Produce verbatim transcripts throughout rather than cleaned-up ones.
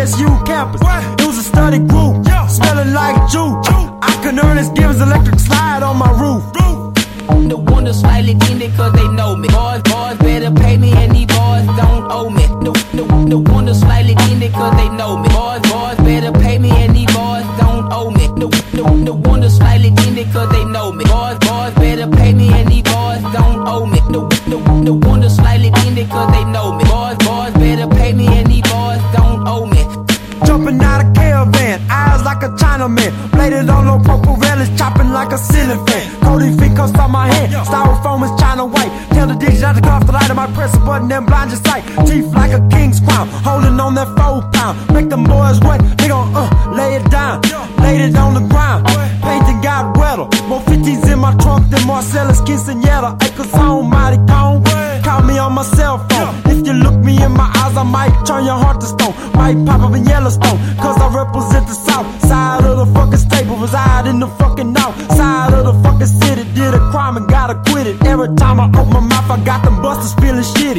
S U campus. It was a study group, smelling like juice. I can earn this Gibbs electric slide on my roof. The one that's slightly indie cause they know me. Boys, boys better pay me and these boys don't owe me. The, the, the one that's slightly indie cause they know me. Boys, boys better pay me and these boys don't owe me. The, the, the one that's slightly indie cause they know me. Boys, boys better pay me and these boys don't owe me. The, the, the one that's slightly indie cause they know me. Boys, boys better pay me and these boys don't owe me. Jumping out of caravan, eyes like a Chinaman. Bladed on no purple relish, chopping like a ceiling fan. Cody feet cuffs on my hand, styrofoam is China white. Tell the digits out to off the light of my press a button and blind your sight. Teeth like a king's crown, holding on that four pound. Make them boys wet, they gon' uh, lay it down. Laid it on the ground, painting got wetter. More fifties in my trunk than Marcellus Quinceañera. Acres on mighty cone, call me on my cell phone. If you look me in my eyes, I might turn your heart to stone. Might pop up in Yellowstone, cause I represent the south side of the fucking state, but reside in the fucking north side of the fucking city. Did a crime and got acquitted. Every time I open my mouth, I got them busters feeling shitty.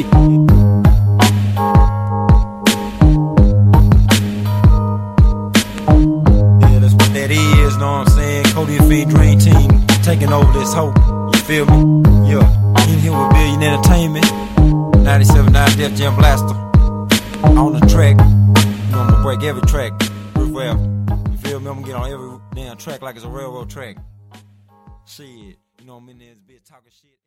Yeah, that's what that is, know what I'm saying? Cody and Fiend Dream Team taking over this hoe, you feel me? Yeah, in here with Billion Entertainment, ninety-seven point nine Def Jam Blaster. On the track, you know I'm gonna break every track real well. You feel me? I'm gonna get on every damn track like it's a railroad track. Shit, you know I'm in this bitch talking shit.